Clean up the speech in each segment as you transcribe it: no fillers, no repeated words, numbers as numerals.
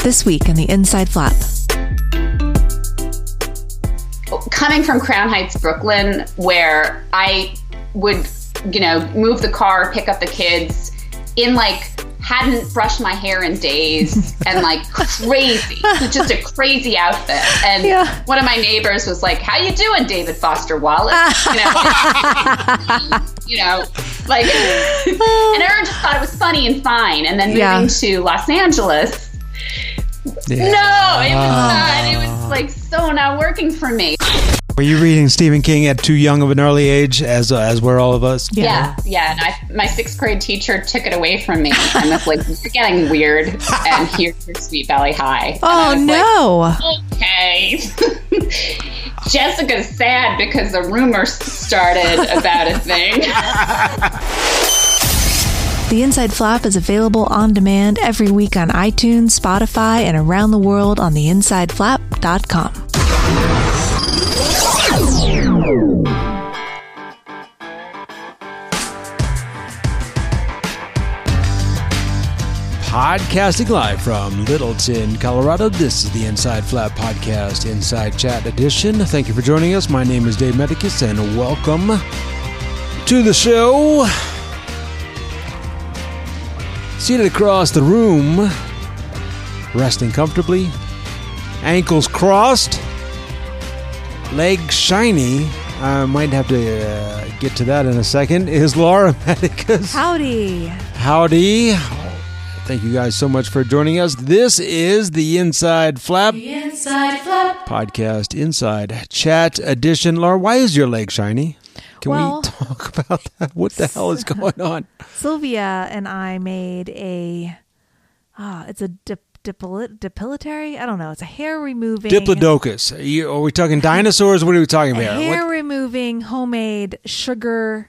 This week on the Inside Flap. Coming from Crown Heights, Brooklyn, where I would, move the car, pick up the kids in hadn't brushed my hair in days and crazy, just a crazy outfit. And one of my neighbors was like, "How you doing, David Foster Wallace?" And everyone just thought it was funny and fine. And then moving to Los Angeles, no, it was not. It was so not working for me. Were you reading Stephen King at too young of an early age, as were all of us? Yeah. And my sixth grade teacher took it away from me and was like, "You're getting weird, and here's your Sweet Valley High." Oh, no. Okay. Jessica's sad because a rumor started about a thing. The Inside Flap is available on demand every week on iTunes, Spotify, and around the world on theinsideflap.com. Podcasting live from Littleton, Colorado. This is the Inside Flap Podcast, Inside Chat Edition. Thank you for joining us. My name is Dave Medicus, and welcome to the show. Seated across the room, resting comfortably, ankles crossed, legs shiny. I might have to get to that in a second. Is Laura Medicus. Howdy. Thank you guys so much for joining us. This is the Inside Flap. Podcast, Inside Chat Edition. Laura, why is your leg shiny? Can we talk about that? What the hell is going on? Sylvia and I made it's a depilatory? I don't know. It's a hair removing. Diplodocus. Are we talking dinosaurs? What are we talking about? Hair removing homemade sugar,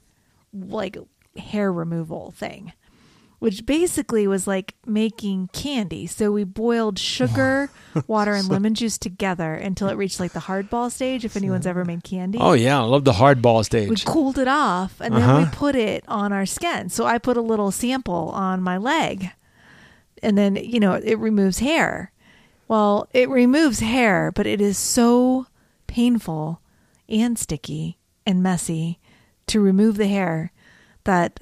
hair removal thing, which basically was like making candy. So we boiled sugar, water, and lemon juice together until it reached the hardball stage, if anyone's ever made candy. Oh, yeah. I love the hardball stage. We cooled it off, and then we put it on our skin. So I put a little sample on my leg, and then, it removes hair. Well, it removes hair, but it is so painful and sticky and messy to remove the hair that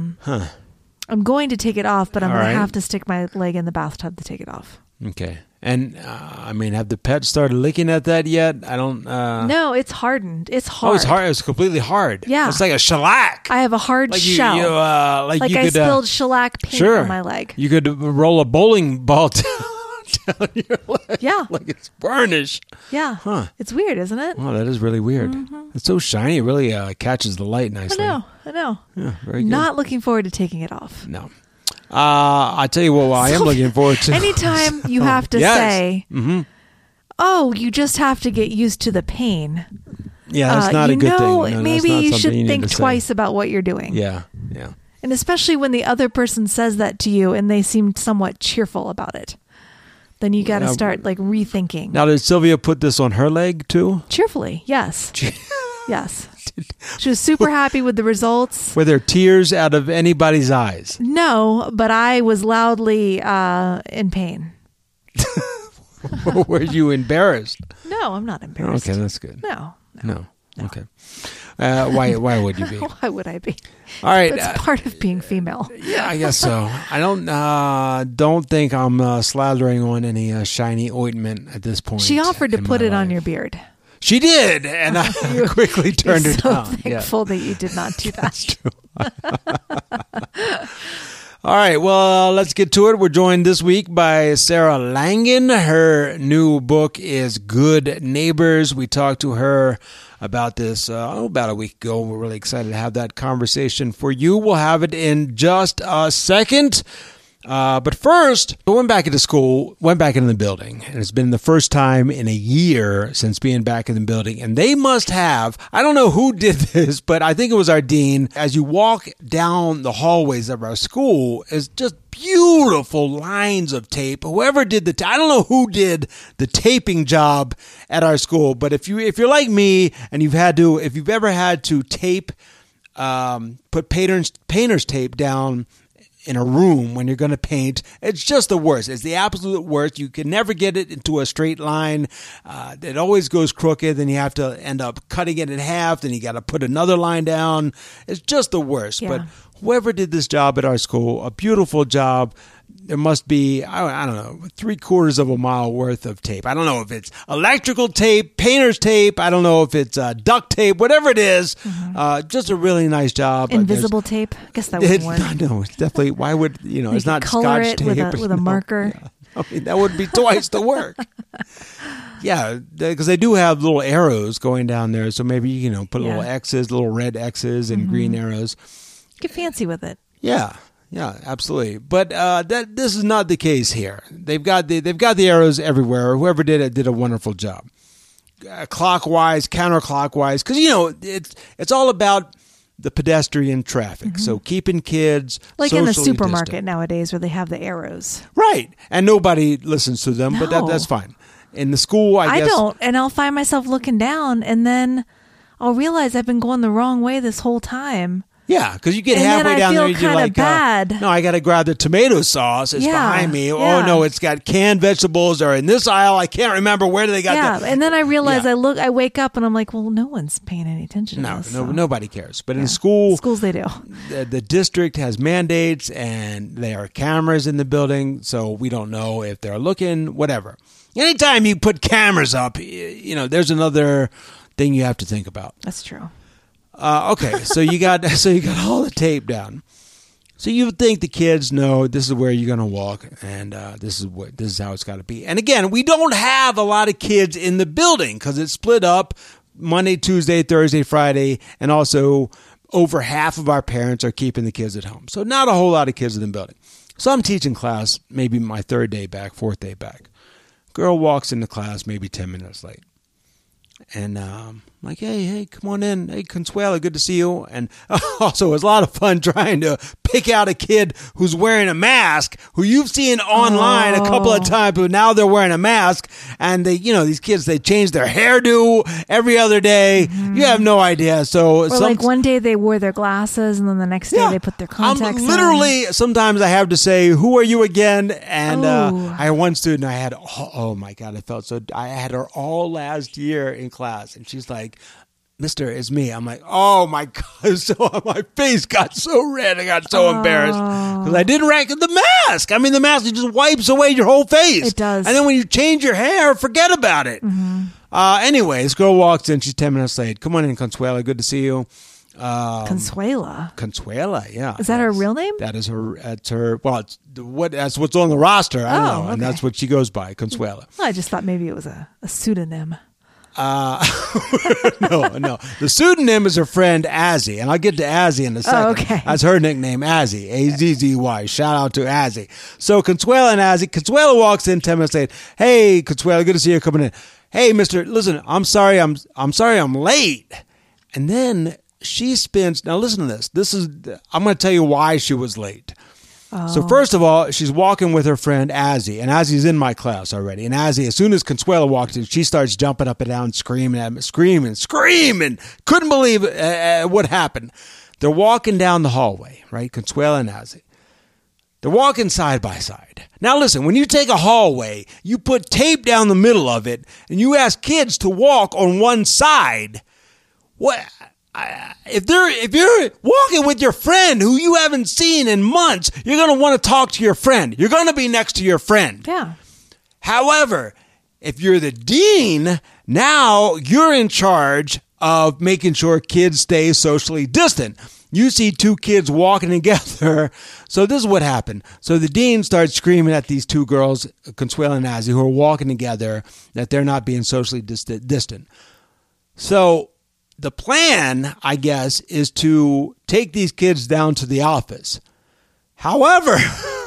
I'm going to take it off, but I'm going to have to stick my leg in the bathtub to take it off. Okay. And, have the pets started licking at that yet? I don't... No, it's hardened. It's hard. Oh, it's hard. It's completely hard. Yeah. It's like a shellac. I have a hard shell. You could, spilled shellac paint on my leg. You could roll a bowling ball down your leg. Yeah. Like it's varnish. Yeah. Huh. It's weird, isn't it? Oh, that is really weird. Mm-hmm. It's so shiny. It really catches the light nicely. I know. Yeah, very good. Not looking forward to taking it off. No. I tell you what I am looking forward to. Anytime you have to say, you just have to get used to the pain. Yeah, that's not a good thing. No, maybe you should think twice about what you're doing. Yeah. And especially when the other person says that to you and they seem somewhat cheerful about it. Then you got to start rethinking. Now, did Sylvia put this on her leg too? Cheerfully, yes. Yes. She was super happy with the results. Were there tears out of anybody's eyes? No, but I was loudly in pain. Were you embarrassed? No, I'm not embarrassed. Okay, that's good. No. Okay. Why would you be? Why would I be? All right. That's part of being female. Yeah, I guess so. I don't think I'm slathering on any shiny ointment at this point. She offered to put it on your beard. She did, and I quickly turned her down. I'm so thankful that you did not do that. That's true. All right, well, let's get to it. We're joined this week by Sarah Langen. Her new book is Good Neighbors. We talked to her about this about a week ago. We're really excited to have that conversation for you. We'll have it in just a second. But first, I went back into school, went back into the building, and it's been the first time in a year since being back in the building. And they must have, I don't know who did this, but I think it was our dean. As you walk down the hallways of our school, it's just beautiful lines of tape. Whoever did I don't know who did the taping job at our school, but if you're like me and if you've ever had to tape, put painter's tape down in a room when you're going to paint. It's just the worst. It's the absolute worst. You can never get it into a straight line. It always goes crooked. Then you have to end up cutting it in half. Then you got to put another line down. It's just the worst. Yeah. But whoever did this job at our school, a beautiful job. There must be, I don't know, 3/4 of a mile worth of tape. I don't know if it's electrical tape, painter's tape. I don't know if it's duct tape, whatever it is. Just a really nice job. Invisible tape? I guess that wouldn't work. No, it's definitely, why would, it's not color Scotch it tape. with a marker. Yeah. I mean, that would be twice the work. Yeah, because they do have little arrows going down there. So maybe, put little X's, little red X's and green arrows. Get fancy with it. Yeah. Yeah, absolutely. But this is not the case here. They've got the arrows everywhere. Whoever did it did a wonderful job. Clockwise, counterclockwise, because it's all about the pedestrian traffic. So keeping kids like in the socially supermarket distant. nowadays where they have the arrows. Right, and nobody listens to them, but No. that's fine. In the school, I guess I don't, and I'll find myself looking down, and then I'll realize I've been going the wrong way this whole time. Yeah, because you get And then halfway I down feel there, you're kinda like, bad. no, I got to grab the tomato sauce. It's Yeah, behind me. yeah. Oh no, it's got canned vegetables, or in this aisle, I can't remember where they got Yeah, that. and then I realize Yeah. I wake up and I'm like, well, no one's paying any attention to this. so. Nobody cares. But in school, Schools they do. the district has mandates, and there are cameras in the building, so we don't know if they're looking. Whatever. Anytime you put cameras up, there's another thing you have to think about. That's true. Okay, so you got all the tape down. So you would think the kids know this is where you're going to walk, and this is how it's got to be. And again, we don't have a lot of kids in the building because it's split up Monday, Tuesday, Thursday, Friday, and also over half of our parents are keeping the kids at home. So not a whole lot of kids in the building. So I'm teaching class, maybe my third day back, fourth day back. Girl walks into class maybe 10 minutes late. And I'm like, hey, come on in. Hey, Consuela, good to see you. And also, it was a lot of fun trying to pick out a kid who's wearing a mask, who you've seen online a couple of times, but now they're wearing a mask. And they, these kids, they change their hairdo every other day. Mm-hmm. You have no idea. So, like one day they wore their glasses, and then the next day they put their contacts on. Literally, sometimes I have to say, who are you again? And I had one student, I had, oh my God, I had her all last year in class, and she's like, Mister, it's me. I'm like, oh my God. So my face got so red. I got so embarrassed because I didn't rank the mask. I mean, the mask, it just wipes away your whole face. It does. And then when you change your hair, forget about it. Mm-hmm. Anyway, this girl walks in. She's 10 minutes late. Come on in, Consuela. Good to see you. Consuela, yeah. Is that her real name? That is her. That's her. Well, that's what's on the roster. I don't know, and that's what she goes by, Consuela. Well, I just thought maybe it was a pseudonym. No. The pseudonym is her friend Azzy, and I'll get to Azzy in a second. Oh, okay. That's her nickname, Azzy. Azzy. Shout out to Azzy. So Consuela and Azzy. Consuela walks in 10 minutes late. Hey, Consuela, good to see you coming in. Hey, Mister, listen, I'm sorry I'm late. And then she spins. Now listen to this. I'm going to tell you why she was late. So first of all, she's walking with her friend Azzy, and Azzy's in my class already. And Azzy, as soon as Consuela walks in, she starts jumping up and down, screaming at me, screaming. Couldn't believe what happened. They're walking down the hallway, right? Consuela and Azzy. They're walking side by side. Now listen, when you take a hallway, you put tape down the middle of it, and you ask kids to walk on one side. What? If you're walking with your friend who you haven't seen in months, you're going to want to talk to your friend. You're going to be next to your friend. Yeah. However, if you're the dean, now you're in charge of making sure kids stay socially distant. You see two kids walking together. So this is what happened. So the dean starts screaming at these two girls, Consuela and Azzy, who are walking together, that they're not being socially distant. So the plan, I guess, is to take these kids down to the office. However,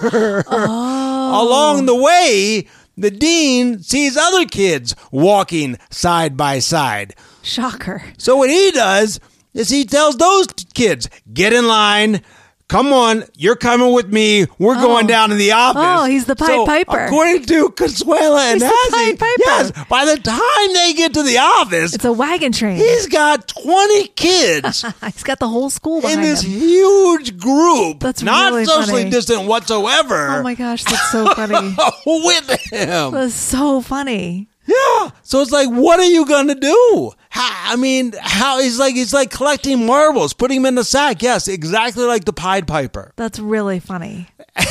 along the way, the dean sees other kids walking side by side. Shocker. So what he does is he tells those kids, get in line, come on, you're coming with me. We're going down to the office. Oh, he's the Pied Piper. According to Consuela and He's the Azzy, Pied Piper. yes, by the time they get to the office, It's a wagon train. he's got 20 kids He's got the whole school in behind this him. huge group. That's not really socially funny. distant whatsoever. Oh my gosh, that's so funny. With him. That's so funny. Yeah. So it's like, what are you gonna do? How he's like collecting marbles, putting them in the sack. Yes, exactly like the Pied Piper. That's really funny.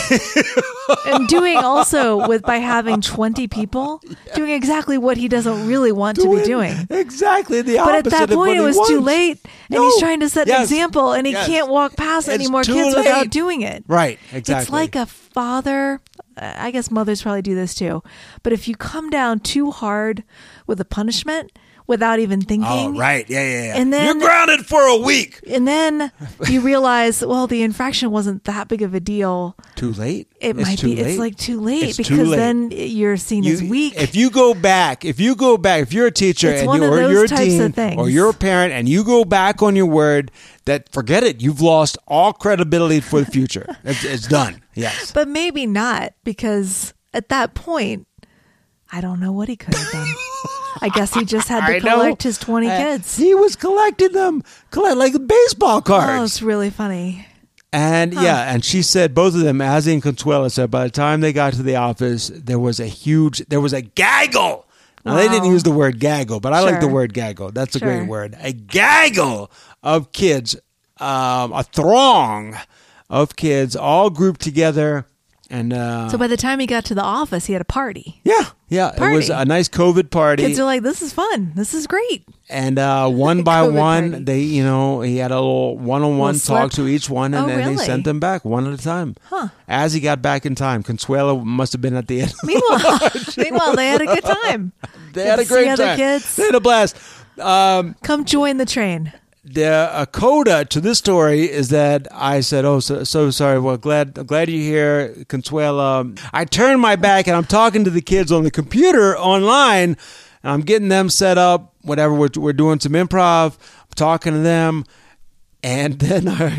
And doing also by having 20 people, doing exactly what he doesn't really want to be doing. Exactly the But opposite. at that of what point, he it was wants. too late, and No. he's trying to set an Yes. example, and he Yes. can't walk past any It's more too kids late. without doing it. Right. Exactly. It's like a father. I guess mothers probably do this too. But if you come down too hard with a punishment without even thinking, Oh, right. Yeah. And then- you're grounded for a week. and then you realize, well, the infraction wasn't that big of a deal. Too late. It might be. It's like too late It's too because late. then you're seen as weak. If you go back, if you're a teacher It's and one of or those you're a types of teen things. or you're a parent and you go back on your word, that forget it. You've lost all credibility for the future. It's done. Yes. But maybe not, because at that point, I don't know what he could have done. I guess he just had to collect his 20 kids. He was collecting them, like baseball Oh, cards. it's really funny. And and she said, both of them, Azzy and Consuela, said by the time they got to the office, there was a gaggle. Now, they didn't Wow. use the word gaggle, but I like the Sure. word gaggle. That's a Sure. great word. A gaggle of kids, a throng of kids all grouped together. And So by the time he got to the office, he had a party. yeah, it was Party. a nice COVID party. Kids are like, this is fun. This is great. And one by COVID one, party. they, he had a little one-on-one Little talk slip? to each one, and Oh, then he really? sent them back one at a time. Huh. As he got back in time, Consuelo must have been at the end. Meanwhile, they had a good time. They had a See great other time. kids? They had a blast. Come join the train. The coda to this story is that I said, "Oh, so sorry. Well, glad you're here, Consuela." I turned my back and I'm talking to the kids on the computer online, and I'm getting them set up. Whatever, we're doing some improv. I'm talking to them, and then I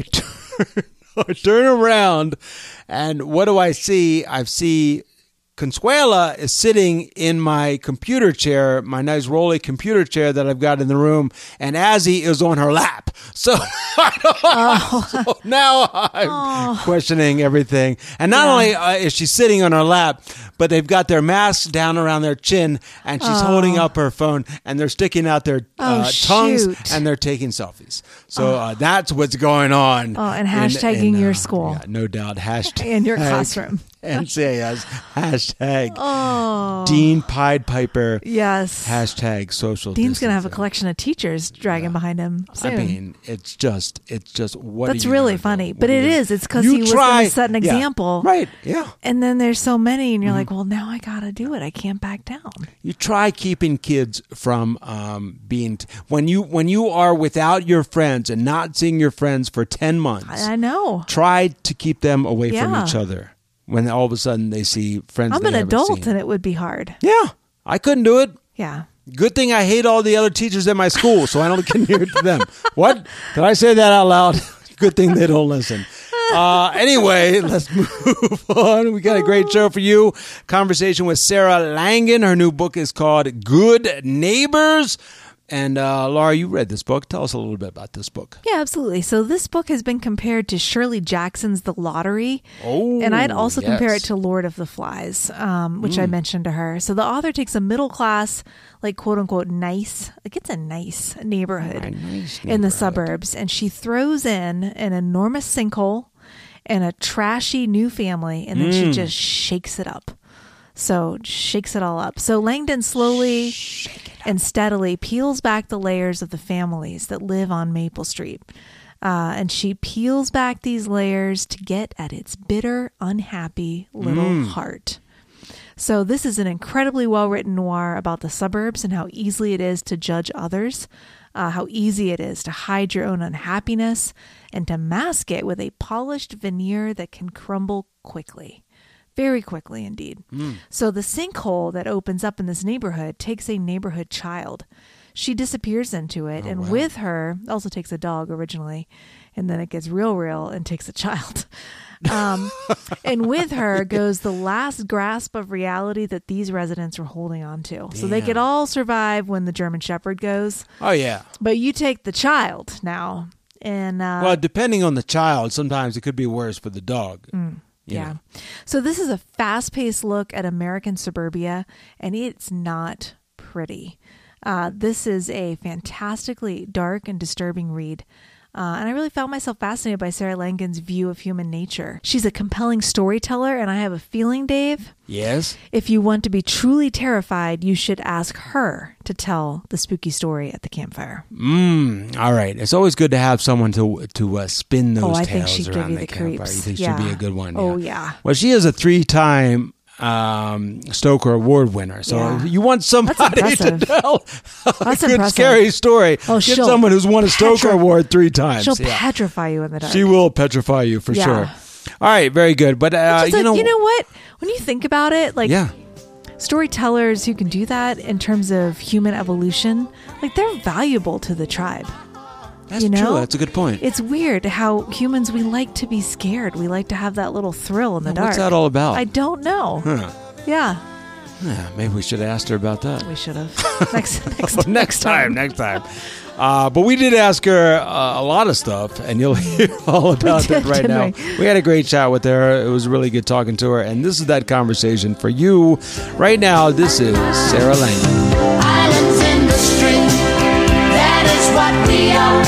turn around, and what do I see? I see Consuela is sitting in my computer chair, my nice rolly computer chair that I've got in the room, and Azzy is on her lap. So, so now I'm questioning everything. And not only is she sitting on her lap, but they've got their masks down around their chin, and she's holding up her phone, and they're sticking out their tongues, shoot. and they're taking selfies. So that's what's going on. Oh, and hashtagging your school. Yeah, no doubt. Hashtag. In your classroom. NCIS. Hashtag. Oh. Dean Pied Piper. Yes. Hashtag social Dean's going to have a distancing. collection of teachers dragging behind him soon. I mean, it's just what That's are you really gonna do? funny. What But are you it gonna- is. It's because You he was try- going to set an yeah. example. Right. Yeah. And then there's so many, and you're like, well, now I got to do it. I can't back down. You try keeping kids from being when you are without your friends and not seeing your friends for 10 months. I know. Try to keep them away from Yeah. each other. When all of a sudden they see friends I'm they an haven't adult, seen. and it would be hard. Yeah, I couldn't do it. Yeah. Good thing I hate all the other teachers at my school, so I don't get near to them. What? Did I say that out loud? Good thing they don't listen. Anyway, let's move on. We got a great show for you. Conversation with Sarah Langen. Her new book is called Good Neighbors. And Laura, you read this book. Tell us a little bit about this book. Yeah, absolutely. So this book has been compared to Shirley Jackson's The Lottery. Oh, and I'd also compare it yes. to Lord of the Flies, which I mentioned to her. So the author takes a middle class, like quote unquote nice, like it's a nice neighborhood, A nice in the neighborhood. suburbs. And she throws in an enormous sinkhole and a trashy new family, and then she just shakes it up. So shakes it all up. So Langdon slowly and steadily peels back the layers of the families that live on Maple Street. And she peels back these layers to get at its bitter, unhappy little heart. So this is an incredibly well-written noir about the suburbs and how easily it is to judge others, how easy it is to hide your own unhappiness and to mask it with a polished veneer that can crumble quickly. Very quickly indeed. So the sinkhole that opens up in this neighborhood takes a neighborhood child. She disappears into it, and with her, also takes a dog originally, And then it gets real and takes a child. And with her goes the last grasp of reality that these residents were holding on to. So they could all survive when the German Shepherd goes. Oh, yeah. But you take the child now. And well, depending on the child, sometimes it could be worse for the dog. Yeah. So this is a fast-paced look at American suburbia, and it's not pretty. This is a fantastically dark and disturbing read. And I really found myself fascinated by Sarah Langen's view of human nature. She's a compelling storyteller, and I have a feeling, Dave. Yes? If you want to be truly terrified, you should ask her to tell the spooky story at the campfire. All right. It's always good to have someone to spin those I think tales she'd give around you the the campfire. creeps. You think Yeah. she'd be a good one? Oh, yeah. Well, she is a 3-time Stoker Award winner. So Yeah. you want somebody to impressive. tell a That's good, impressive. scary story. Oh, Get she'll someone who's won a Stoker Award 3 times. She'll petrify you in the dark. She will petrify you for Yeah. sure. All right, very good. But you know what? When you think about it, like yeah. storytellers who can do that in terms of human evolution, like they're valuable to the tribe. That's you know? true. That's a good point. It's weird how humans, we like to be scared. We like to have that little thrill in the dark. What's that all about? I don't know. Huh. Yeah, Maybe we should have asked her about that. we should have. Next time. But we did ask her a lot of stuff, and you'll hear all about that right now. We had a great chat with her. It was really good talking to her, and this is that conversation for you right now. This is Sarah Langen. Islands in the stream, that is what we are.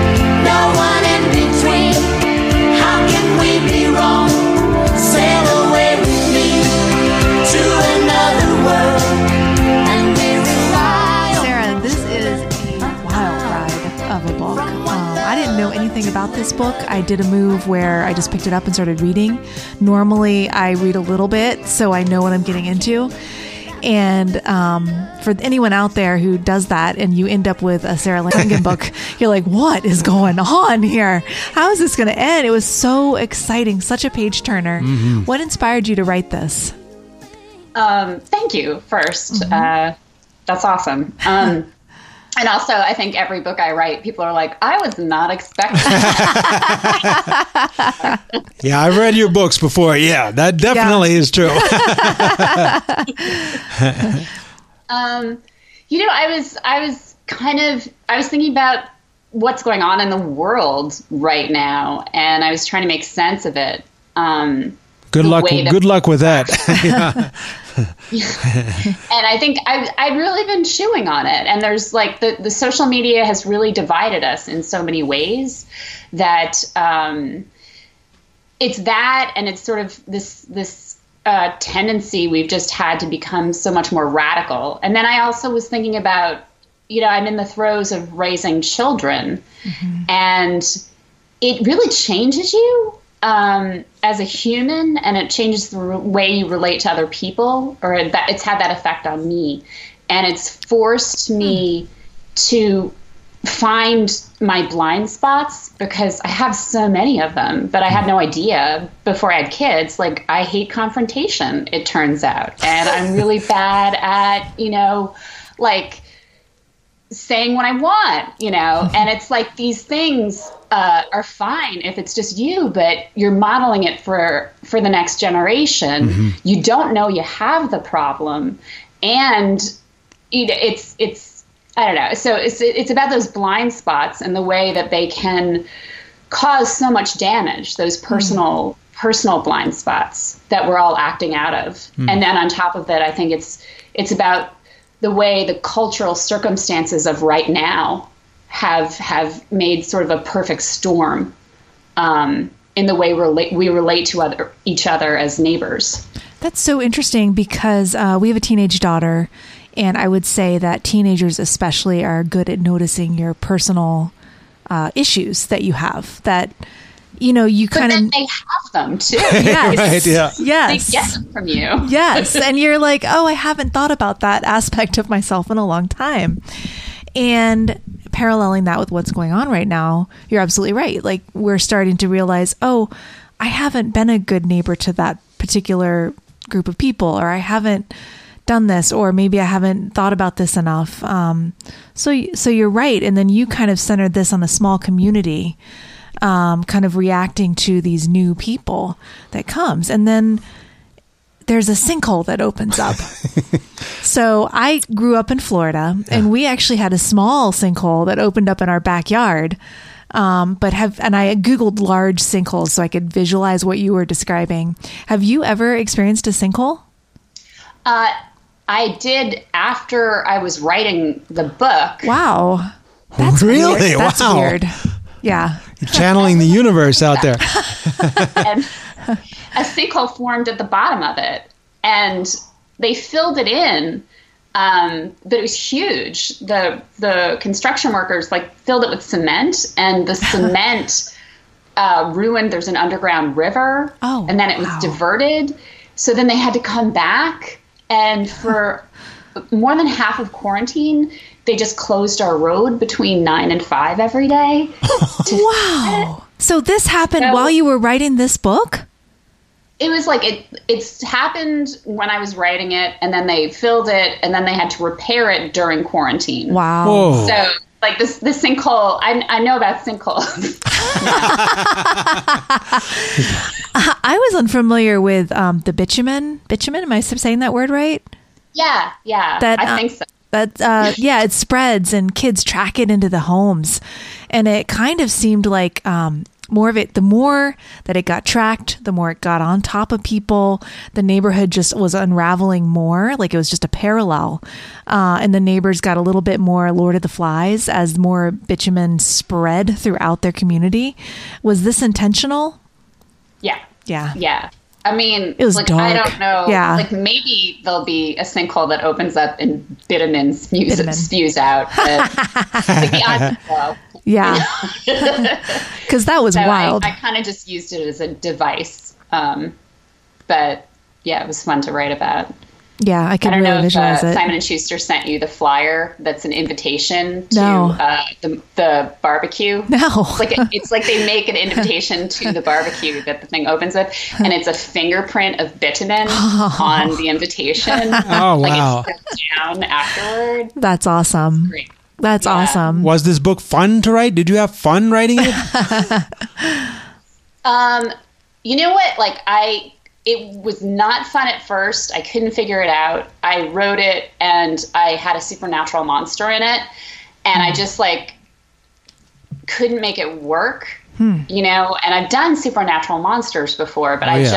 No one in between. How can we be wrong? Sail away with me to another world, and we rely on. Sarah, this is a wild ride of a book. I didn't know anything about this book. I did a move where I just picked it up and started reading. Normally, I read a little bit, so I know what I'm getting into. And for anyone out there who does that and you end up with a Sarah Langen book, you're like, what is going on here? How is this going to end? It was so exciting, such a page turner. Mm-hmm. What inspired you to write this? Thank you first. Mm-hmm. That's awesome. And also, I think every book I write, people are like, I was not expecting that. Yeah, I've read your books before. Yeah, that definitely is true. I was thinking about what's going on in the world right now, and I was trying to make sense of it. Good luck with that. Yeah. And I think I've really been chewing on it. And there's like the social media has really divided us in so many ways that it's that, and it's sort of this tendency we've just had to become so much more radical. And then I also was thinking about, I'm in the throes of raising children, and it really changes you as a human, and it changes the way you relate to other people, or it's had that effect on me. And it's forced me to find my blind spots, because I have so many of them, but I had no idea before I had kids. Like, I hate confrontation, it turns out. And I'm really bad at, like saying what I want, and it's like these things are fine if it's just you, but you're modeling it for the next generation. You don't know you have the problem, and it's I don't know. So it's about those blind spots and the way that they can cause so much damage. Those personal blind spots that we're all acting out of, and then on top of it, I think it's about the way the cultural circumstances of right now have made sort of a perfect storm in the way we relate to each other as neighbors. That's so interesting, because we have a teenage daughter, and I would say that teenagers especially are good at noticing your personal issues that you have, that you kind of... they have them too. Yes. Right, yeah. Yes. They get them from you. Yes. And you're like, oh, I haven't thought about that aspect of myself in a long time. And paralleling that with what's going on right now, you're absolutely right. Like, we're starting to realize, oh, I haven't been a good neighbor to that particular group of people, or I haven't done this, or maybe I haven't thought about this enough. So you're right. And then you kind of centered this on a small community. kind of reacting to these new people that comes. And then there's a sinkhole that opens up. So I grew up in Florida, and we actually had a small sinkhole that opened up in our backyard. And I Googled large sinkholes so I could visualize what you were describing. Have you ever experienced a sinkhole? I did after I was writing the book. Wow. That's really? Weird. That's wow. weird. Yeah. You're channeling the universe out there. And a sinkhole formed at the bottom of it, and they filled it in, but it was huge. The construction workers filled it with cement, and the cement ruined. There's an underground river, and then it was diverted. So then they had to come back, and for more than half of quarantine, they just closed our road between 9 and 5 every day. Wow. So this happened while you were writing this book? It was it's happened when I was writing it, and then they filled it, and then they had to repair it during quarantine. Wow. Whoa. So the sinkhole, I know about sinkholes. I was unfamiliar with the bitumen. Bitumen, am I saying that word right? Yeah, I think so. It spreads and kids track it into the homes. And it kind of seemed like more of it, the more that it got tracked, the more it got on top of people. The neighborhood just was unraveling more, like it was just a parallel. And the neighbors got a little bit more Lord of the Flies as more bitumen spread throughout their community. Was this intentional? Yeah. Yeah. Yeah. I mean, it was dark. I don't know. Yeah. Maybe there'll be a sinkhole that opens up and bitumen spews out. But the odds are low. Yeah. Because that was wild. I kind of just used it as a device. But yeah, it was fun to write about. Yeah, I can really visualize it. Simon & Schuster sent you the flyer that's an invitation to the barbecue. No. It's like they make an invitation to the barbecue that the thing opens with, and it's a fingerprint of bitumen on the invitation. Oh, wow. It's down afterward. That's awesome. Great. That's awesome. Was this book fun to write? Did you have fun writing it? You know what? It was not fun at first. I couldn't figure it out. I wrote it, and I had a supernatural monster in it, and I just couldn't make it work, you know. And I've done supernatural monsters before, but I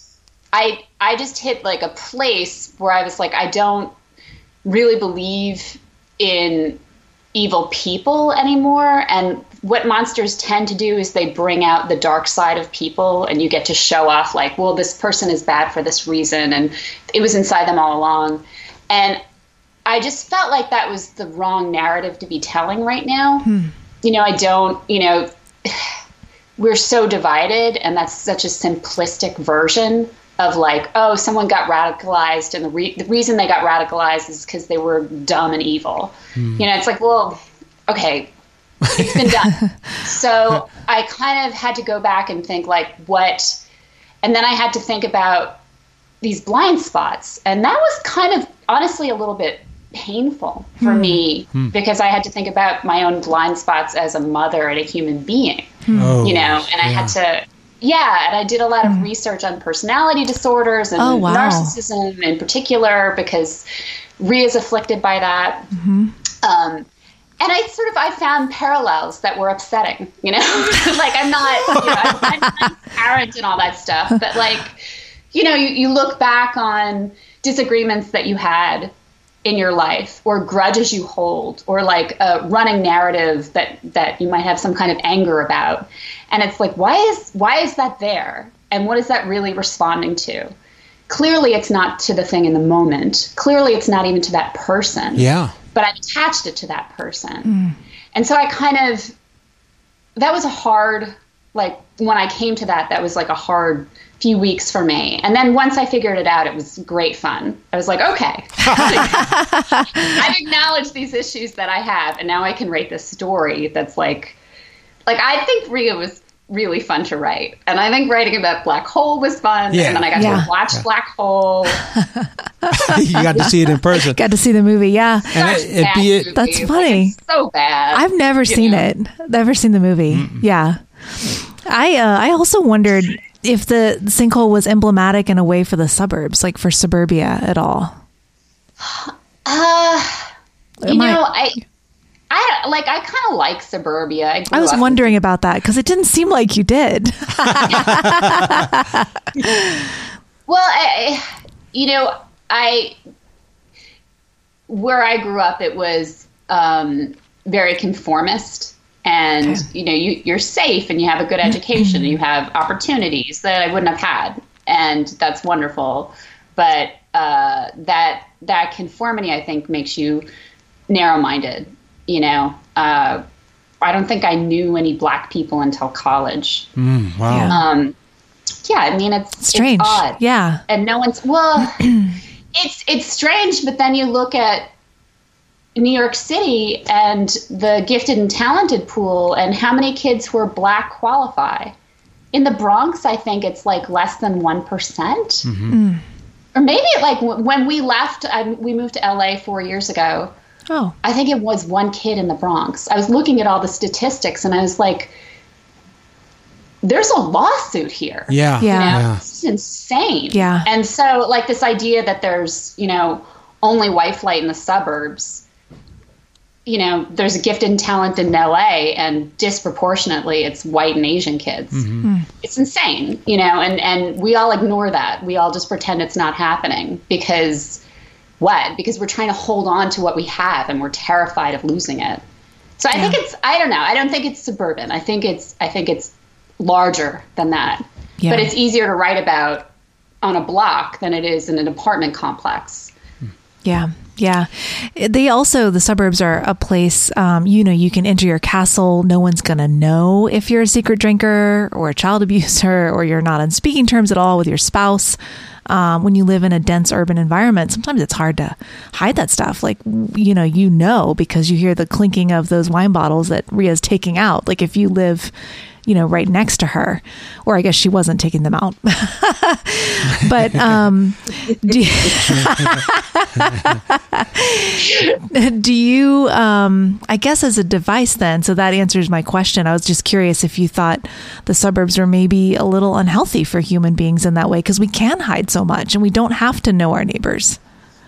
just hit a place where I was I don't really believe in evil people anymore. And what monsters tend to do is they bring out the dark side of people, and you get to show off well, this person is bad for this reason, and it was inside them all along. And I just felt like that was the wrong narrative to be telling right now. You know, we're so divided, and that's such a simplistic version of someone got radicalized, and the reason they got radicalized is because they were dumb and evil. You know, it's well, okay, it's been done. So I kind of had to go back and think what, and then I had to think about these blind spots. And that was kind of honestly a little bit painful for me, because I had to think about my own blind spots as a mother and a human being, you know, and I had to, and I did a lot of research on personality disorders and narcissism in particular, because Rhea's afflicted by that. And I found parallels that were upsetting, you know, I'm not, I'm parent and all that stuff, but you look back on disagreements that you had in your life, or grudges you hold, or a running narrative that you might have some kind of anger about. And it's why is that there? And what is that really responding to? Clearly it's not to the thing in the moment. Clearly it's not even to that person. Yeah. But I've attached it to that person. And so I that was a hard, when I came to that was a hard few weeks for me. And then once I figured it out, it was great fun. I was okay, I've acknowledged these issues that I have, and now I can write this story that's I think Rhea was really fun to write. And I think writing about Black Hole was fun. Yeah. And then I got to watch Black Hole. You got to see it in person. Got to see the movie, yeah. And movie. That's funny. It's so bad. I've never seen it. Never seen the movie. Yeah. I also wondered if the sinkhole was emblematic in a way for the suburbs, like for suburbia at all. I kind of like suburbia. I was wondering about that because it didn't seem like you did. Well, where I grew up, it was very conformist, and you're safe and you have a good education and you have opportunities that I wouldn't have had, and that's wonderful. But that conformity, I think, makes you narrow-minded. I don't think I knew any Black people until college. Wow. It's strange. It's odd. Yeah. And no one's, it's strange, but then you look at New York City and the gifted and talented pool and how many kids who are Black qualify. In the Bronx, I think it's like less than 1%. Mm-hmm. Or maybe like when we left, we moved to LA 4 years ago. Oh. I think it was one kid in the Bronx. I was looking at all the statistics and I was like, there's a lawsuit here. Yeah. It's insane. Yeah. And so like this idea that there's, only white flight in the suburbs, there's a gifted and talented in LA and disproportionately it's white and Asian kids. Mm-hmm. It's insane, and we all ignore that. We all just pretend it's not happening because we're trying to hold on to what we have and we're terrified of losing it. So I think I don't know. I don't think it's suburban. I think it's larger than that. Yeah. But it's easier to write about on a block than it is in an apartment complex. Yeah. Yeah. The suburbs are a place, you can enter your castle. No one's going to know if you're a secret drinker or a child abuser or you're not on speaking terms at all with your spouse. When you live in a dense urban environment, sometimes it's hard to hide that stuff. Like, because you hear the clinking of those wine bottles that Ria's taking out. Like if you live, right next to her, or I guess she wasn't taking them out. But do you, I guess as a device then, so that answers my question. I was just curious if you thought the suburbs are maybe a little unhealthy for human beings in that way, because we can hide so much and we don't have to know our neighbors.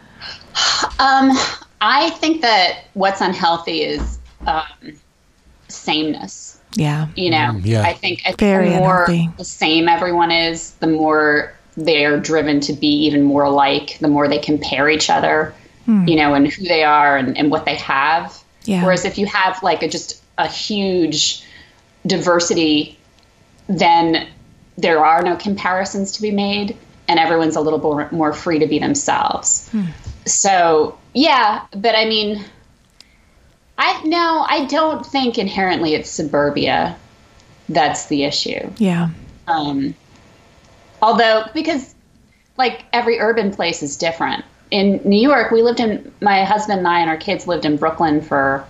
I think that what's unhealthy is sameness. Yeah. I think very the more unhealthy. The same everyone is, the more they're driven to be even more alike, the more they compare each other, and who they are and what they have. Yeah. Whereas if you have like just a huge diversity, then there are no comparisons to be made and everyone's a little more free to be themselves. So, yeah, but I mean, I don't think inherently it's suburbia that's the issue. Yeah. Although, because like every urban place is different. In New York, my husband and I and our kids lived in Brooklyn for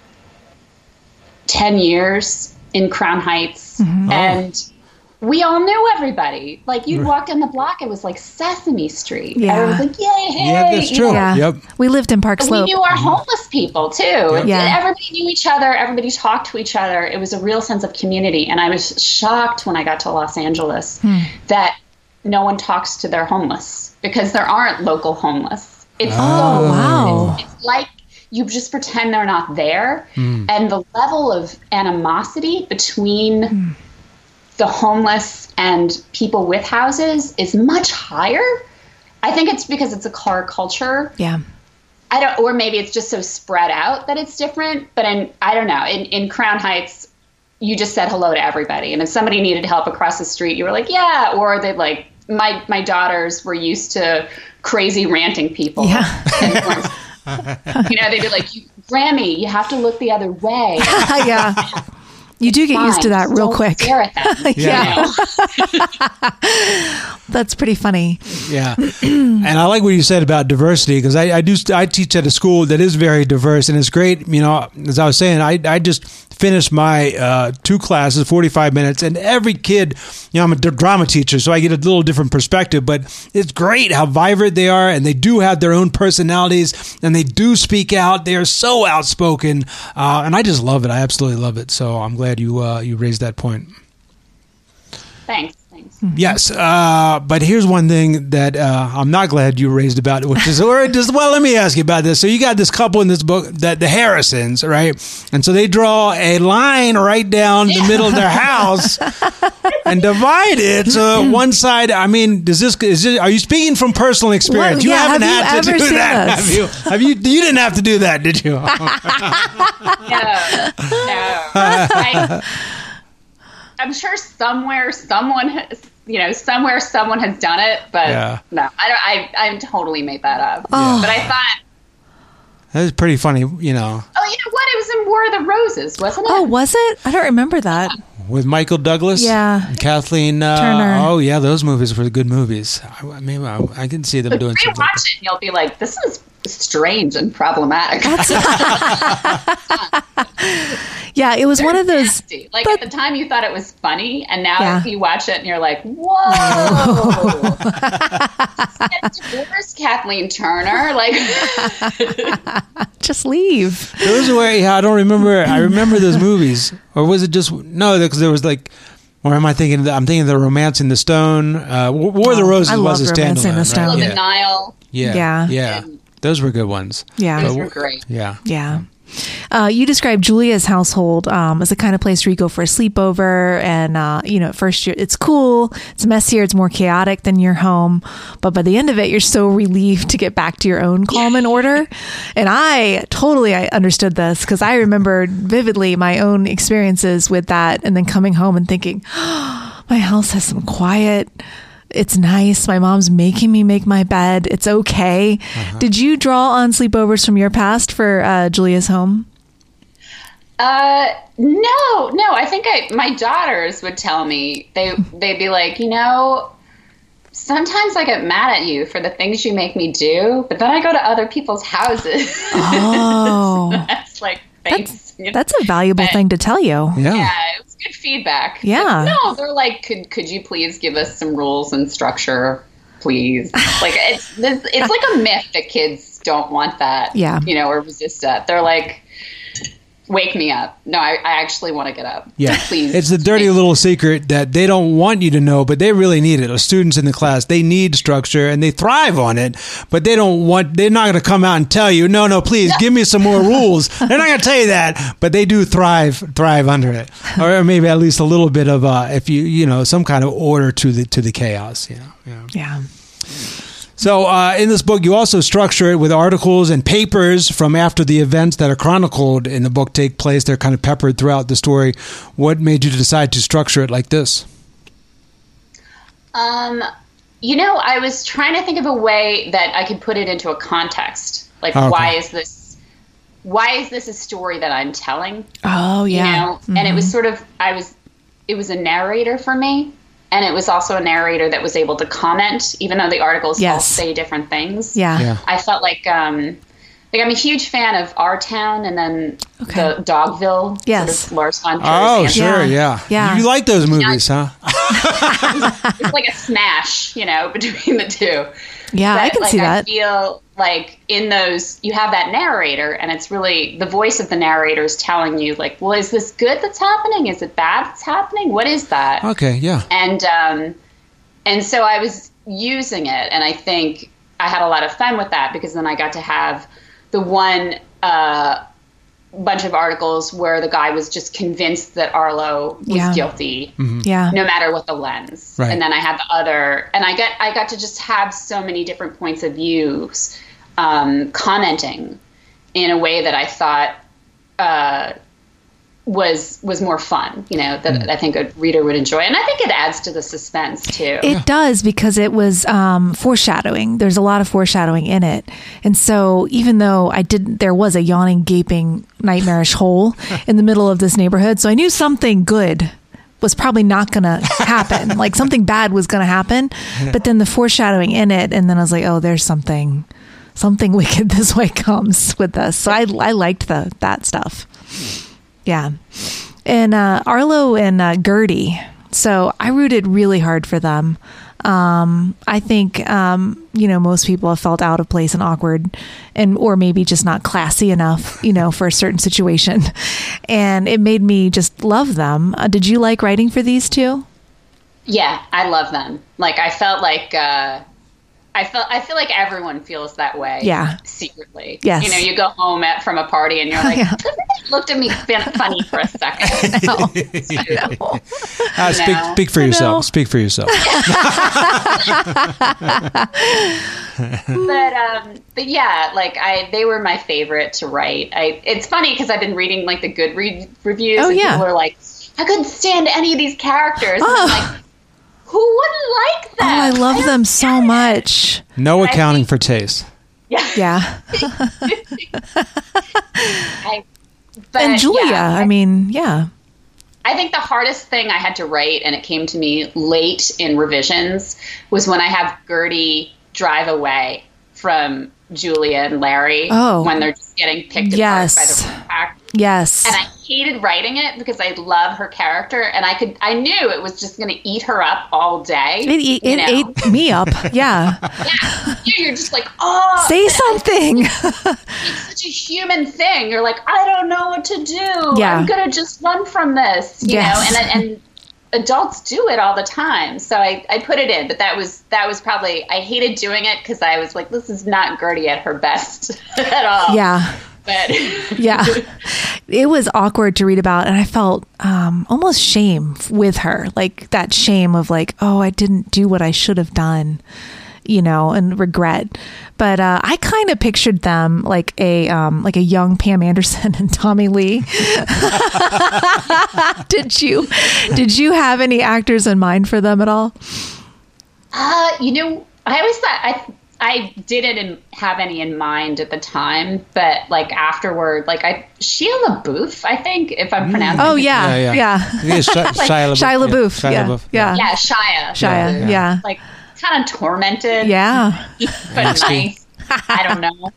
10 years in Crown Heights. Mm-hmm. And we all knew everybody. Like you'd walk down the block, it was like Sesame Street. Yeah. Everyone was like, yay, hey. Yeah, that's true. Yeah. Yep. We lived in Park Slope. We knew our homeless people too. Yep. Yeah. Everybody knew each other. Everybody talked to each other. It was a real sense of community. And I was shocked when I got to Los Angeles that no one talks to their homeless because there aren't local homeless. It's wow. It's like you just pretend they're not there. And the level of animosity between the homeless and people with houses is much higher. I think it's because it's a car culture. Yeah. Or maybe it's just so spread out that it's different. But I don't know. In Crown Heights, you just said hello to everybody. And if somebody needed help across the street, you were like, yeah. Or they'd like, my daughters were used to crazy ranting people. Yeah. They'd be like, Grammy, you have to look the other way. Yeah. You do get used to that real quick. Stare at them. Yeah. That's pretty funny. Yeah. And I like what you said about diversity because I teach at a school that is very diverse and it's great. As I was saying, I just finished my 2 classes, 45 minutes, and every kid, I'm a drama teacher, so I get a little different perspective, but it's great how vibrant they are and they do have their own personalities and they do speak out. They are so outspoken and I just love it. I absolutely love it. So I'm glad you raised that point. Thanks. Yes, but here's one thing that I'm not glad you raised about it, which is, well, let me ask you about this. So you got this couple in this book, that the Harrisons, right? And so they draw a line right down the middle of their house and divide it. So one side, I mean, are you speaking from personal experience? Well, you haven't have had you to ever do seen that, this? have you? You didn't have to do that, did you? No. I'm sure somewhere someone has done it, but no, I totally made that up. Oh. But I thought that was pretty funny, Oh, you know what? It was in War of the Roses, wasn't it? Oh, was it? I don't remember that. With Michael Douglas, and Kathleen Turner. Oh yeah, those movies were good movies. I can see them But doing something. rewatch it, and you'll be like, "This is strange and problematic." Yeah, it was one of those. Nasty. Like at the time, you thought it was funny, and now you watch it and you're like, "Whoa!" Get divorced, Kathleen Turner. Like, Just leave. Those were I don't remember. I remember those movies, or was it just no? Because there was like, or am I thinking? I'm thinking of the Romance in the Stone. War of the Roses I was a loved Romance in standalone. the Stone. Right? Love the Nile. Yeah. Those were good ones. Yeah. Those were great. Yeah. Yeah. You described Julia's household as the kind of place where you go for a sleepover, and at first it's cool, it's messier, it's more chaotic than your home, but by the end of it, you're so relieved to get back to your own calm and order. And I understood this because I remembered vividly my own experiences with that, and then coming home and thinking, oh, my house has some quiet. It's nice. My mom's making me make my bed. It's okay. Did you draw on sleepovers from your past for Julia's home? No. I think my daughters would tell me, they'd be like, sometimes I get mad at you for the things you make me do, but then I go to other people's houses. Oh, so that's like, thanks. That's a valuable thing to tell you. Yeah, it was good feedback. Yeah. But no, they're like, could you please give us some rules and structure, please? Like it's like a myth that kids don't want that. Yeah. Or resist that. They're like, wake me up. No, I actually want to get up. Yeah. Please. It's the dirty little secret that they don't want you to know, but they really need it. The students in the class, they need structure and they thrive on it, but they're not going to come out and tell you, no, please give me some more rules. They're not going to tell you that, but they do thrive under it. Or maybe at least a little bit of, if some kind of order to the chaos. Yeah. So in this book, you also structure it with articles and papers from after the events that are chronicled in the book take place. They're kind of peppered throughout the story. What made you decide to structure it like this? I was trying to think of a way that I could put it into a context. Like, why is this a story that I'm telling? Oh, yeah. And it was sort of, it was a narrator for me. And it was also a narrator that was able to comment, even though the articles all say different things. Yeah. I felt like I'm a huge fan of Our Town and then the Dogville. Yes. Sort of Lars von Trier's Oh, answer. sure, yeah. You like those movies, huh? It's like a smash, between the two. Yeah, I can see that. I feel like in those, you have that narrator, and it's really the voice of the narrator is telling you, like, well, is this good that's happening? Is it bad that's happening? What is that? Okay, yeah. And so I was using it, and I think I had a lot of fun with that because then I got to have the one bunch of articles where the guy was just convinced that Arlo was guilty, no matter what the lens. Right. And then I had the other, and I got to just have so many different points of views, commenting in a way that I thought was more fun, that I think a reader would enjoy. And I think it adds to the suspense too. It does, because it was foreshadowing. There's a lot of foreshadowing in it. And so even though there was a yawning, gaping, nightmarish hole in the middle of this neighborhood. So I knew something good was probably not going to happen. Like something bad was going to happen. But then the foreshadowing in it. And then I was like, oh, there's something wicked this way comes with this. So I liked that stuff. Yeah. And Arlo and Gertie. So I rooted really hard for them. I think, most people have felt out of place and awkward or maybe just not classy enough, for a certain situation. And it made me just love them. Did you like writing for these two? Yeah, I love them. Like, I felt like I feel like everyone feels that way. Yeah. Secretly. Yes. You know, you go home from a party and you're like, everybody looked at me funny for a second. Speak for yourself. Speak for yourself. But yeah, like they were my favorite to write. It's funny because I've been reading like the Goodreads reviews, and people are like, I couldn't stand any of these characters. And I'm like, who wouldn't like them? Oh, I love them so much. No accounting for taste. Yeah. But, and Julia, I mean, yeah. I think the hardest thing I had to write, and it came to me late in revisions, was when I have Gertie drive away from Julia and Larry when they're just getting picked apart by the Rat Pack. Yes. And I hated writing it because I love her character, and I knew it was just going to eat her up all day. It ate me up. Yeah. Yeah. You're just like, oh, say something. It's such a human thing. You're like, I don't know what to do. Yeah. I'm going to just run from this, you know, and adults do it all the time. So I put it in, but that was probably, I hated doing it because I was like, this is not Gertie at her best at all. Yeah. But yeah, it was awkward to read about, and I felt almost shame with her, like that shame of like, oh, I didn't do what I should have done, you know, and regret. But I kind of pictured them like a young Pam Anderson and Tommy Lee. Did you have any actors in mind for them at all? You know, I always thought I didn't have any in mind at the time, but like afterward, like Shia LaBeouf, I think, if I'm pronouncing. Oh yeah. Shia LaBeouf. Yeah. Yeah, Shia. Yeah. Like kind of tormented. Yeah. But nice. I don't know.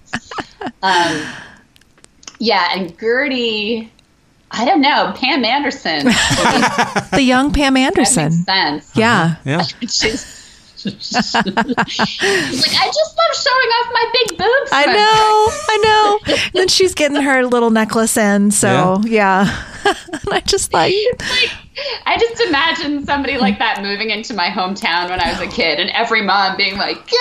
Yeah, and Gertie, I don't know, Pam Anderson. The young Pam Anderson. That makes sense. Yeah. Yeah. She's like, I just love showing off my big boobs. I know. And then she's getting her little necklace in. So yeah. And I just thought, I just imagine somebody like that moving into my hometown when I was a kid, and every mom being like, "Get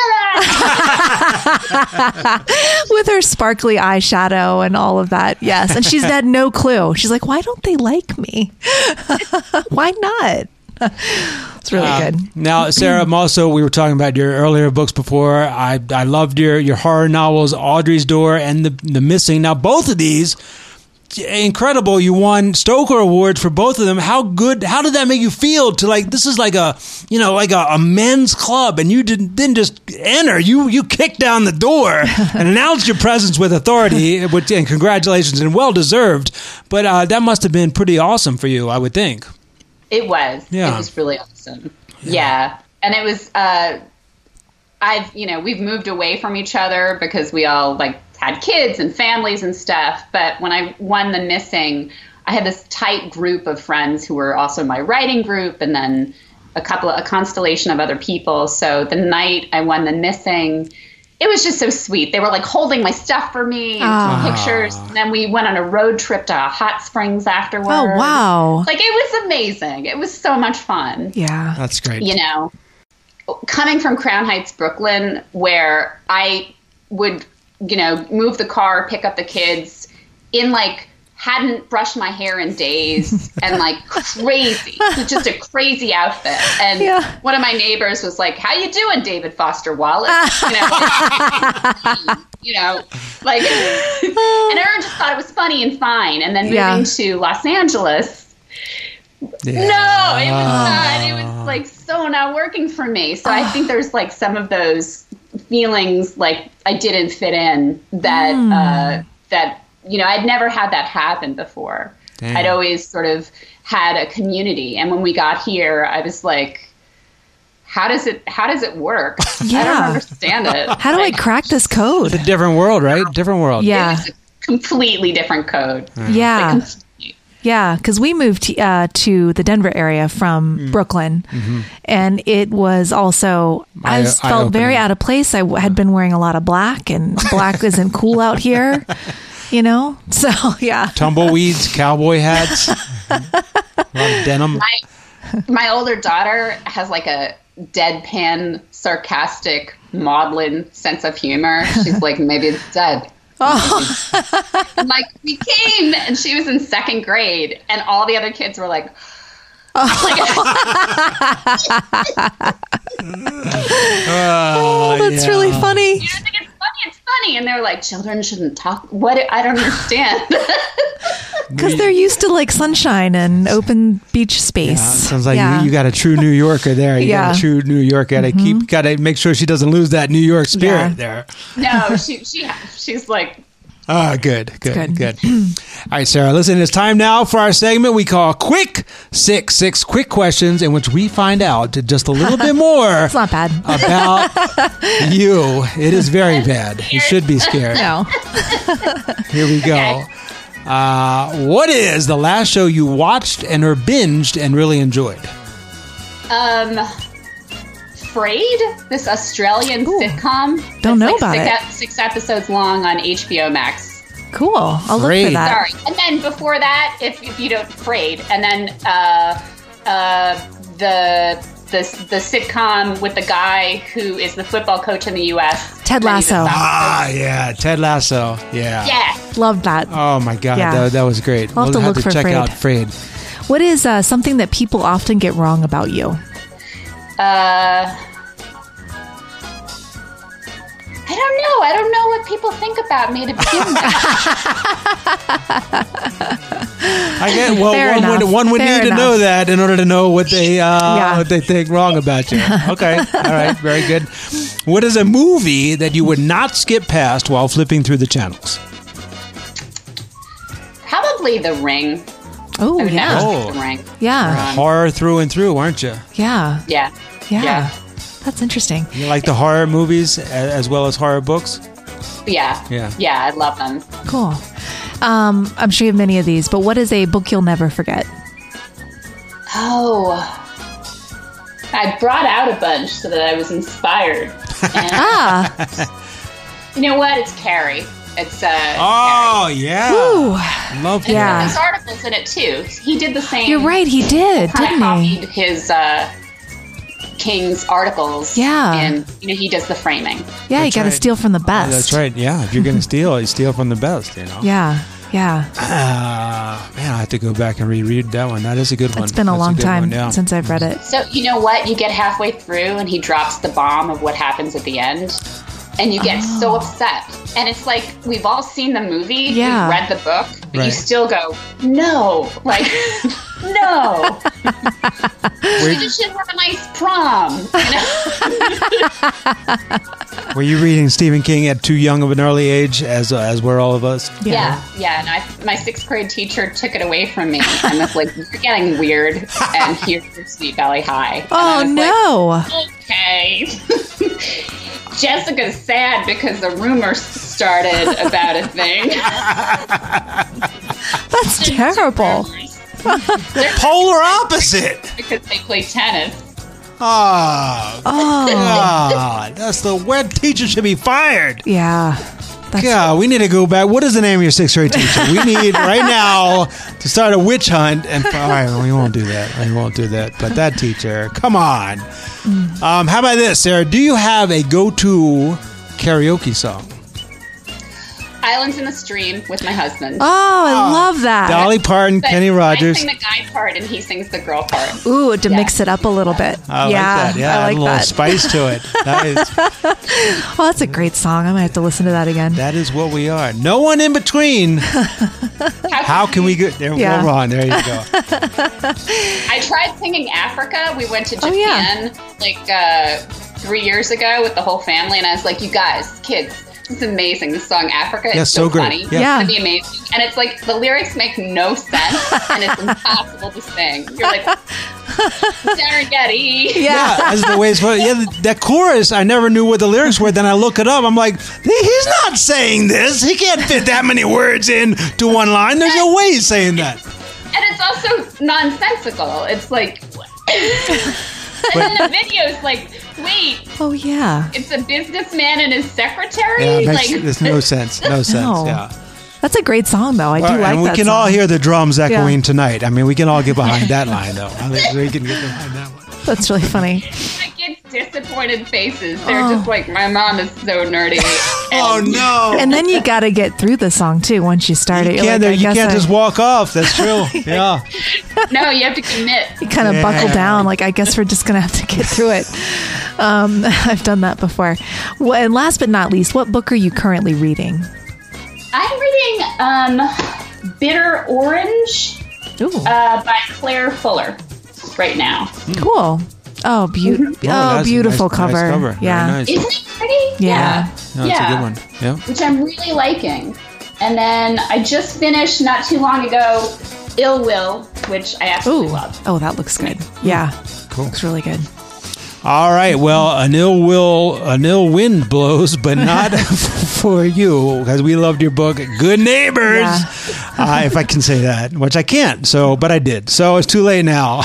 out!" with her sparkly eyeshadow and all of that. Yes, and she's had no clue. She's like, "Why don't they like me? Why not?" It's really good. Now, Sarah, we were talking about your earlier books before. I loved your horror novels, Audrey's Door and The Missing. Now, both of these, incredible. You won Stoker Awards for both of them. How did that make you feel to like, this is like a men's club, and you didn't just enter, you kicked down the door and announced your presence with authority, and congratulations, and well deserved. But that must have been pretty awesome for you, I would think. It was. Yeah. It was really awesome. Yeah. And it was, we've moved away from each other because we all like had kids and families and stuff. But when I won The Missing, I had this tight group of friends who were also my writing group, and then a constellation of other people. So the night I won The Missing, it was just so sweet. They were like holding my stuff for me and took pictures. And then we went on a road trip to Hot Springs afterwards. Oh, wow. Like, it was amazing. It was so much fun. Yeah. That's great. You know, coming from Crown Heights, Brooklyn, where I would, move the car, pick up the kids in like, hadn't brushed my hair in days, and like crazy, just a crazy outfit. And one of my neighbors was like, "How you doing, David Foster Wallace?" And Erin just thought it was funny and fine. And then moving to Los Angeles, no, it was not. It was like so not working for me. So I think there's like some of those feelings like I didn't fit in that I'd never had that happen before. Damn. I'd always sort of had a community. And when we got here, I was like, how does it work? Yeah. I don't understand it. How do I crack this code? It's a different world, right? Different world. Yeah. It was a completely different code. Yeah. Yeah, because we moved to the Denver area from Brooklyn, and it was also, I felt very out of place. I had been wearing a lot of black, and black isn't cool out here. So yeah, tumbleweeds, cowboy hats, a lot of denim. My older daughter has like a deadpan, sarcastic, maudlin sense of humor. She's like, maybe it's dead. I'm like, we came, and she was in 2nd grade, and all the other kids were like, That's really funny. You don't think it's funny? It's funny. And they're like, children shouldn't talk. What? I don't understand. Because they're used to like sunshine and open beach space. Sounds like you got a true New Yorker there. You got a true New Yorker. Got to make sure she doesn't lose that New York spirit there. No, she's like. Oh, good. All right, Sarah, listen, it's time now for our segment we call Quick Six Quick Questions, in which we find out just a little bit more It's not bad. about you. It is very bad. You should be scared. No. Here we go. What is the last show you watched and or binged and really enjoyed? Frayed, this Australian sitcom. Don't know like about it. 6 episodes long on HBO Max. Cool. I'll look for that. Sorry. And then before that, if you don't, Frayed, and then the sitcom with the guy who is the football coach in the U.S. Ted Lasso. Yeah, Ted Lasso. Yeah. Loved that. Oh my God, Yeah. that was great. We'll have to look for check Frayed. out Frayed. What is something that people often get wrong about you? I don't know. I don't know what people think about me to begin with. I get one would Fair need to enough. know that in order to know what they think wrong about you. Okay, all right, very good. What is a movie that you would not skip past while flipping through the channels? Probably The Ring. Oh, I've yeah. never Oh. seen The Ring. Yeah. Horror through and through, aren't you? Yeah. Yeah. Yeah. That's interesting. You like the horror movies as well as horror books? Yeah. Yeah. Yeah, I love them. Cool. I'm sure you have many of these, but what is a book you'll never forget? Oh. I brought out a bunch so that I was inspired. And you know what? It's Carrie. It's Carrie. Oh, yeah. Ooh. Love Carrie. Yeah. There's articles in it too. He did the same. You're right. He did, Kind didn't of he? copied his King's articles. Yeah. And he does the framing. Yeah, you That's got to right. steal from the best. That's right. Yeah, if you're going to steal, you steal from the best, you know? Yeah. Yeah. Man, I have to go back and reread that one. That is a good one. It's been a That's long good time one, yeah. since I've read it. So you know what? You get halfway through and he drops the bomb of what happens at the end. And you get so upset. And it's like, we've all seen the movie, Yeah. we've read the book, but you Right. still go, no. Like, no. You should have a nice prom. Were you reading Stephen King at too young of an early age, as were all of us? Yeah. And my 6th grade teacher took it away from me and was like, you're getting weird, and here's your Sweet Valley High. And Oh, I was no. like, okay. Jessica's sad because the rumors started about a thing. That's terrible. Polar opposite. Because they play tennis. Oh, Oh. God. That's the wet teacher should be fired. Yeah. That's God, we need to go back. What is the name of your 6th grade teacher? We need right now to start a witch hunt. And all right, we won't do that. We won't do that. But that teacher, come on. How about this, Sarah? Do you have a go-to karaoke song? Islands in the Stream with my husband. Oh, I love that. Dolly Parton, But Kenny Rogers. I sing the guy part and he sings the girl part. Ooh, to mix it up a little bit. I like that. Yeah, I like a little that. spice to it. Nice. Oh, that's a great song. I might have to listen to that again. That is what we are. No one in between. How can we go? There, Yeah. We're on. There you go. I tried singing Africa. We went to Oh, yeah. Japan 3 years ago with the whole family, and I was like, you guys, kids, it's amazing. This song Africa Yeah, is so so great. funny. Yeah. It's going to be amazing. And it's like the lyrics make no sense and it's impossible to sing. You're like, Serengeti. Yeah, that's the way it's supposed. Yeah, that chorus, I never knew what the lyrics were. Then I look it up. I'm like, he's not saying this. He can't fit that many words in to one line. There's no way he's saying that. And it's also nonsensical. It's like, and then the video's like, wait, Oh, yeah. it's a businessman and his secretary? Yeah, it makes, like, there's no sense. No sense. No. Yeah. That's a great song, though. I do like that. And we can song. all hear the drums echoing Yeah. tonight. I mean, we can all get behind that line, though. I think we can get behind that one. That's really funny. My kids' disappointed faces. They're just like, my mom is so nerdy. Oh, no. And then you got to get through the song too once you start it. You You're can't, like, I you guess can't I- just walk off. That's true. Yeah. No, you have to commit. You kind of Yeah. buckle down. Like, I guess we're just gonna have to get through it. I've done that before. Well, and last but not least, what book are you currently reading? I'm reading Bitter Orange Ooh, by Claire Fuller right now. cool. Oh, that's a beautiful nice cover. Very Yeah, nice. Isn't it pretty? Yeah. No, it's a good one. Yeah. Which I'm really liking. And then I just finished not too long ago Ill Will, which I absolutely Ooh. love. Oh, that looks good. Yeah. Cool. Looks really good. All right. Well, an ill wind blows, but not for you, because we loved your book, Good Neighbors. Yeah. If I can say that, which I can't. But I did. So it's too late now.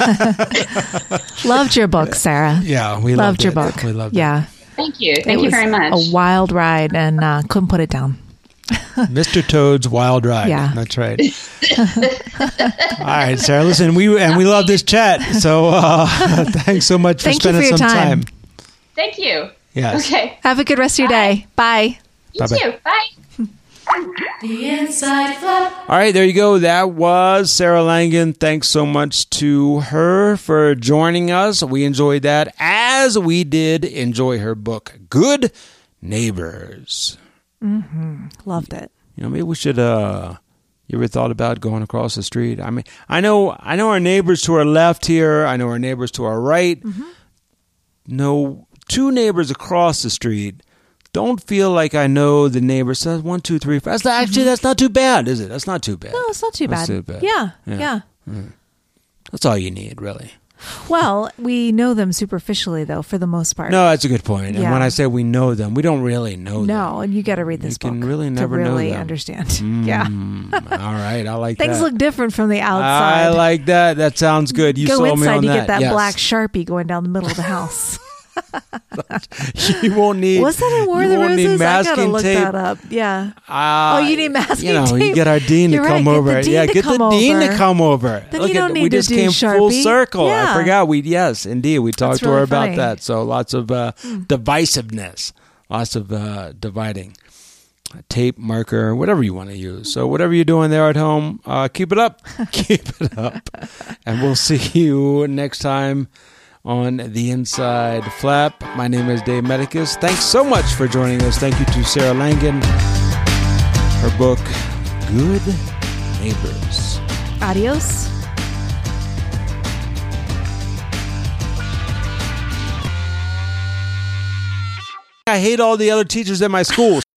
Loved your book, Sarah. Yeah, we Loved your it. book. We loved Yeah. Thank you. It Thank you was very much. a wild ride and couldn't put it down. it. Mr. Toad's Wild Ride. Yeah. That's right. All right, Sarah. Listen, we love this chat. So thanks so much for Thank you spending for your some time. time. Thank you. Yes. Okay. Have a good rest of your day. Bye. You Bye-bye. too. Bye. The Inside Flap. All right, there you go. That was Sarah Langen. Thanks so much to her for joining us. We enjoyed that, as we did enjoy her book, Good Neighbors. Loved it. You know, maybe we should. You ever thought about going across the street? I mean, I know our neighbors to our left here. I know our neighbors to our right. No, two neighbors across the street. Don't feel like I know the neighbors. So 1, 2, 3, 4. That's not too bad, is it? That's not too bad. No, it's not too That's bad. too bad. Yeah. Yeah. That's all you need, really. Well, we know them superficially, though, for the most part. No, that's a good point. And Yeah. when I say we know them, we don't really know them. No, and you got to read this You book can really never to know really them. understand. Yeah. All right, I like Things that. look different from the I outside. like that. That sounds good. You Go sold me inside, on you that. get that Yes. black Sharpie going down the middle of the house. You won't need. Was that in War of you the won't need Roses? I gotta masking look tape. that up. Yeah. Oh, you need masking You tape. get our dean You're to come right, get over. the dean Yeah, to get the come dean to over. come over. Then Look you don't at need we to just do came full Sharpie. circle. I Yeah. forgot. Yes, indeed, we talked to her really about funny. that. So lots of divisiveness, lots of dividing. Tape, marker, whatever you want to use. So whatever you're doing there at home, keep it up. Keep it up. And we'll see you next time on The Inside Flap. My name is Dave Medicus. Thanks so much for joining us. Thank you to Sarah Langen. Her book, Good Neighbors. Adios. I hate all the other teachers at my school.